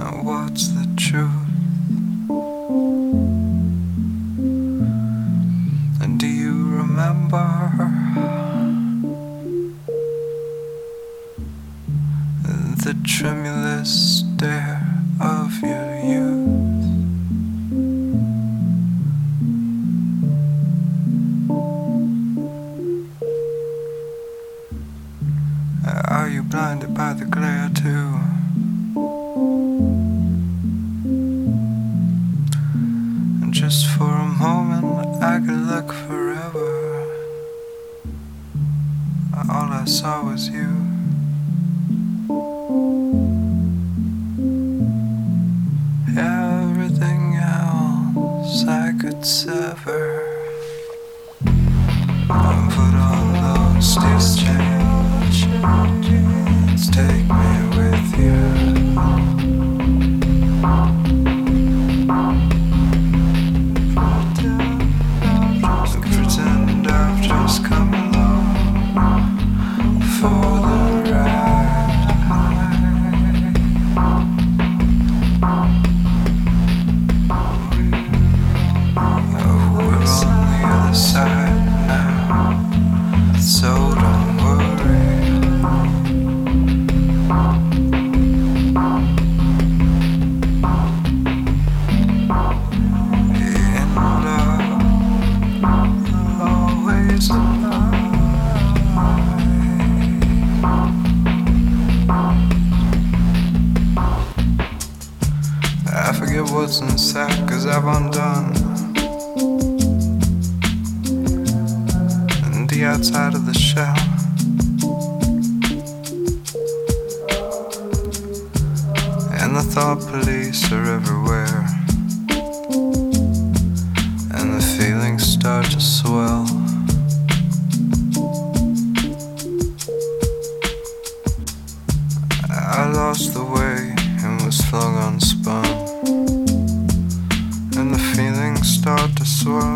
What's the truth? And do you remember the tremulous stare of your youth? Are you blinded by the glare too? And just for a moment I could look forever. All I saw was you. Everything else I could sever. And put on those steel chains, take me with you. Pretend I've just come along for the ride. Oh, we're on the other side now, so don't worry. In love, always alive. I forget what's inside, 'cause I've undone the outside of the shell. And the thought police are everywhere, and the feelings start to swell. I lost the way and was flung unspun, and the feelings start to swell.